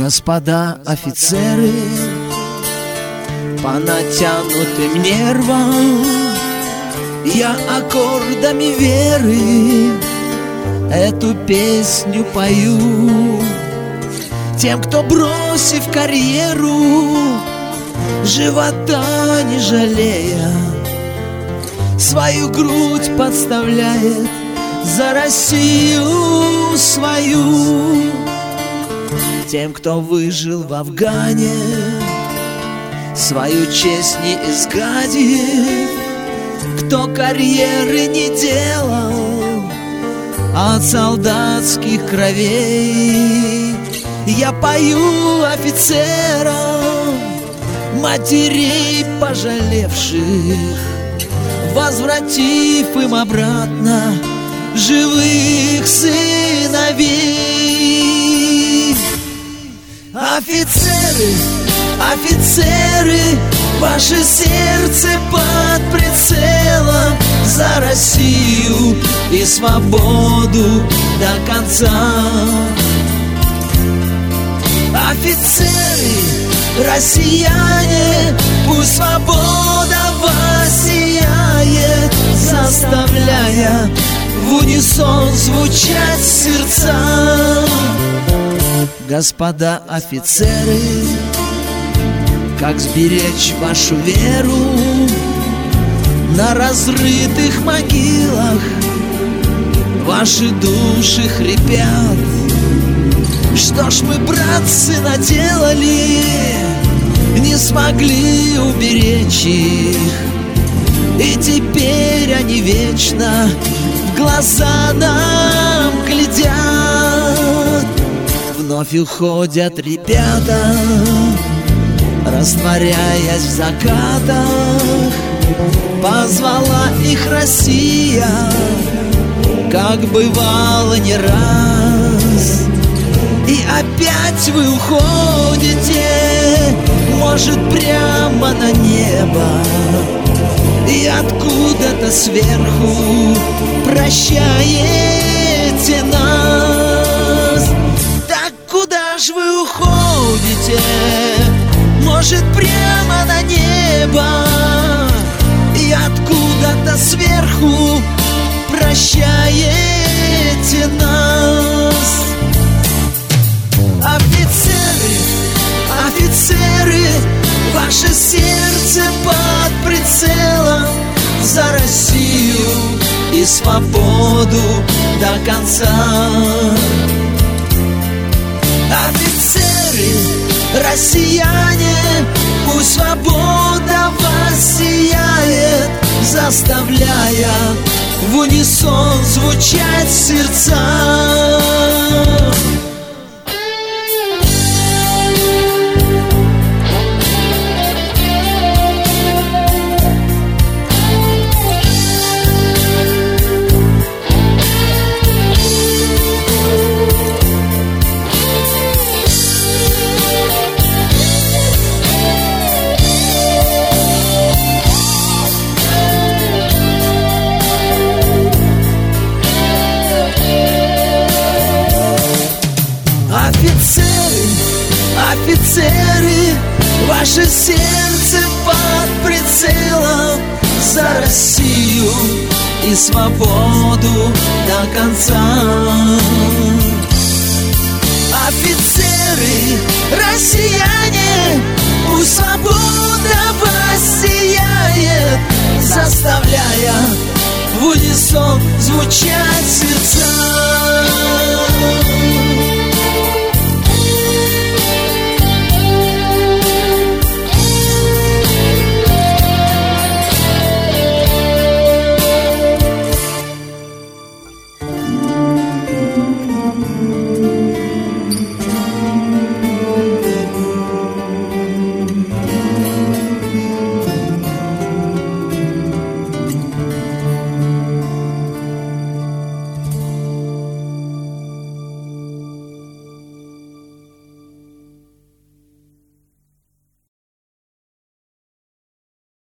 Господа офицеры, по натянутым нервам я аккордами веры эту песню пою. Тем, кто, бросив карьеру, живота не жалея, свою грудь подставляет за Россию свою. Тем, кто выжил в Афгане, свою честь не изгадив, кто карьеры не делал от солдатских кровей, я пою офицерам, матерей пожалевших, возвратив им обратно живых сыновей. Офицеры, офицеры, ваше сердце под прицелом за Россию и свободу до конца. Офицеры, россияне, пусть свобода вас сияет, заставляя в унисон звучать сердца. Господа офицеры, как сберечь вашу веру на разрытых могилах? Ваши души хрипят. Что ж мы, братцы, наделали, не смогли уберечь их, и теперь они вечно в глаза нам глядят. Вновь уходят ребята, растворяясь в закатах. Позвала их Россия, как бывало не раз. И опять вы уходите, может, прямо на небо, и откуда-то сверху прощаете нас. Так куда ж вы уходите? Может, прямо на небо, и откуда-то сверху прощаете нас. Офицеры, офицеры, ваше сердце под прицелом за Россию и свободу до конца. Офицеры, россияне, пусть свобода вас сияет, заставляя в унисон звучать сердца. Офицеры, офицеры, ваше сердце под прицелом за Россию и свободу до конца. Офицеры, россияне, пусть свобода вас сияет, заставляя в унисон звучать сердца.